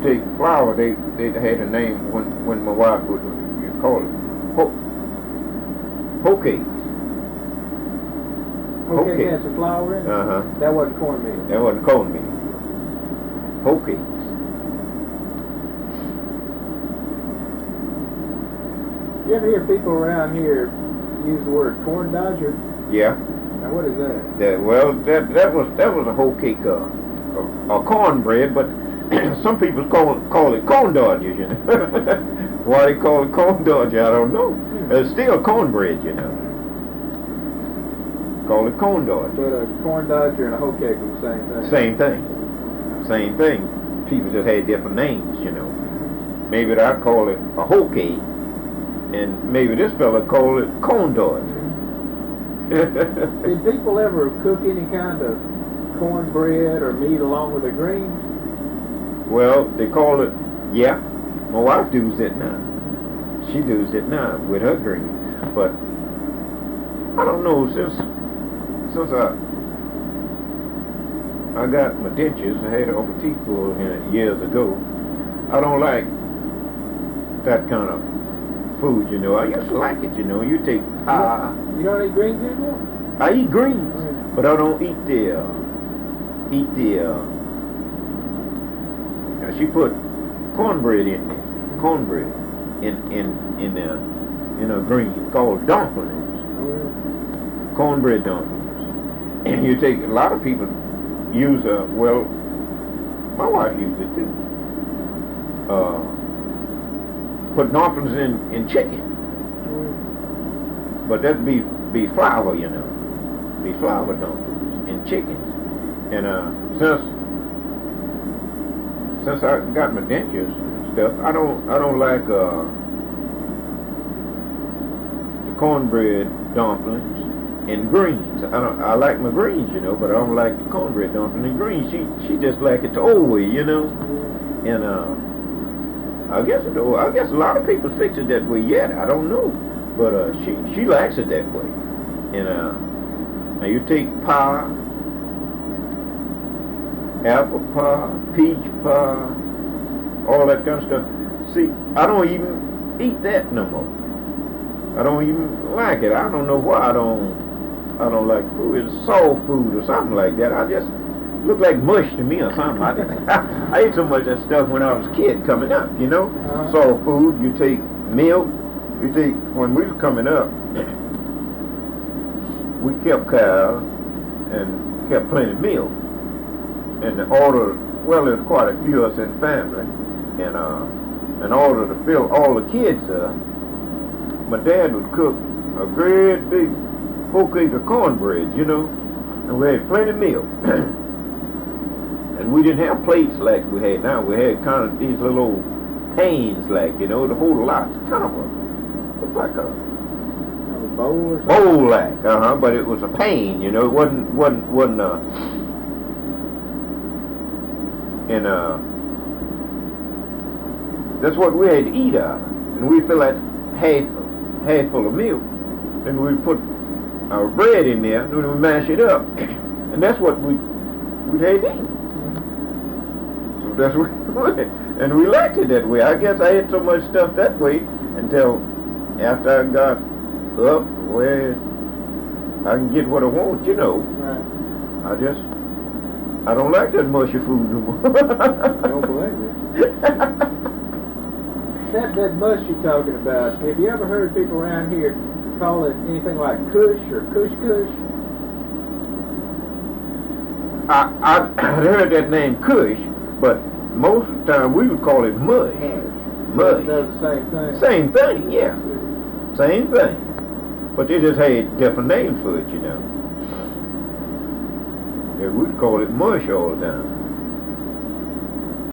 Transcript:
take flour, they had a name when my wife would you call it hoe cakes. Hoe cake had some flour in it? Uh-huh. That wasn't cornmeal. That wasn't cornmeal. Hoe cakes. You ever hear people around here use the word corn dodger? Yeah. Now what is that? That was a whole cake, a cornbread, but some people call it corn dodgers, you know. Why they call it corn dodger, I don't know. It's still cornbread, you know. Call it corn dodger. But a corn dodger and a hoe cake are the same thing. Same thing. Same thing. People just had different names, you know. Maybe I call it a hoe cake, and maybe this fella call it corn dodger. Did people ever cook any kind of cornbread or meat along with the greens? Well, they call it, yeah. My wife does it now. She does it now with her greens. But I don't know, since I got my dentures, I had all my teeth pulled years ago, I don't like that kind of food, you know. I used to like it, you know. You take you don't eat greens anymore? I eat greens, but I don't eat the she put cornbread in there. Cornbread in a green called dumplings. Cornbread dumplings. And you take, a lot of people use well, my wife used it too. Put dumplings in chicken. But that'd be flour, you know. Be flour dumplings in chickens. And since I got my dentures and stuff, I don't like the cornbread dumplings and greens. I like my greens, you know, but I don't like the cornbread dumpling and greens. She just like it the old way, you know. And I guess a lot of people fix it that way yet. I don't know, but she likes it that way. And now you take pie, apple pie, peach pie, all that kind of stuff. See, I don't even eat that no more. I don't even like it. I don't know why I don't like food. It's soft food or something like that. I just look like mush to me or something. I ate so much of that stuff when I was a kid coming up, you know. Soft food. You take milk. When we was coming up, we kept cows and kept plenty of milk. And in order, well, there's quite a few of us in the family, and in order to fill all the kids up, my dad would cook a great big whole cake of cornbread, you know, and we had plenty of milk. And we didn't have plates like we had now. We had kind of these little old pans, like, you know, to hold a lot. It's kind of looked like a bowl or something? Bowl like, but it was a pan, you know. It wasn't and that's what we had to eat out of. And we fill that half full of milk, and we put our bread in there, and we mash it up, and that's what we'd had to eat. So that's what and we liked it that way. I guess I ate so much stuff that way until after I got up where I can get what I want, you know. Right. I don't like that mushy food no more. I don't blame you. That mush you're talking about, have you ever heard people around here call it anything like kush or kush? I heard that name kush, but most of the time we would call it mush. Mush. It does the same thing. Same thing, yeah. Same thing. But they just had different names for it, you know. Yeah, we'd call it mush all the time.